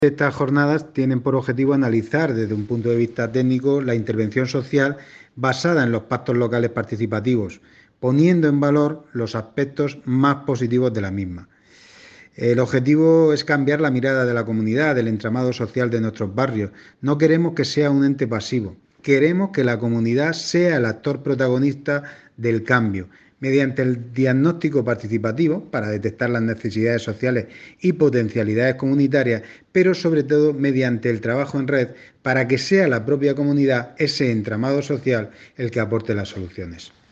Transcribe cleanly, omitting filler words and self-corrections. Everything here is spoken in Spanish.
Estas jornadas tienen por objetivo analizar desde un punto de vista técnico la intervención social basada en los pactos locales participativos, poniendo en valor los aspectos más positivos de la misma. El objetivo es cambiar la mirada de la comunidad, del entramado social de nuestros barrios. No queremos que sea un ente pasivo, queremos que la comunidad sea el actor protagonista del cambio, mediante el diagnóstico participativo para detectar las necesidades sociales y potencialidades comunitarias, pero sobre todo mediante el trabajo en red para que sea la propia comunidad, ese entramado social, el que aporte las soluciones.